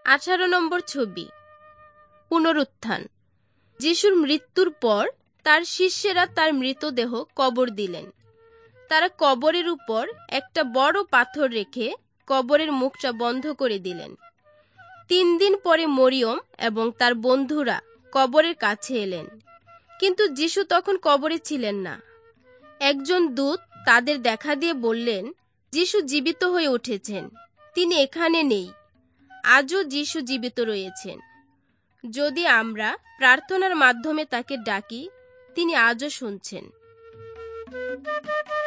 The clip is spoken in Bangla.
18 নম্বর ছবি, পুনরুত্থান। যিশুর মৃত্যুর পর তার শিষ্যেরা তার মৃতদেহ কবর দিলেন। তারা কবরের উপর একটা বড় পাথর রেখে কবরের মুখটা বন্ধ করে দিলেন। 3 দিন পরে মরিয়ম এবং তার বন্ধুরা কবরের কাছে এলেন, কিন্তু যিশু তখন কবরে ছিলেন না। একজন দূত তাদের দেখা দিয়ে বললেন, যিশু জীবিত হয়ে উঠেছেন, তিনি এখানে নেই। আজও যিশু জীবিত রয়েছেন। যদি আমরা প্রার্থনার মাধ্যমে তাকে ডাকি, তিনি আজও শুনছেন।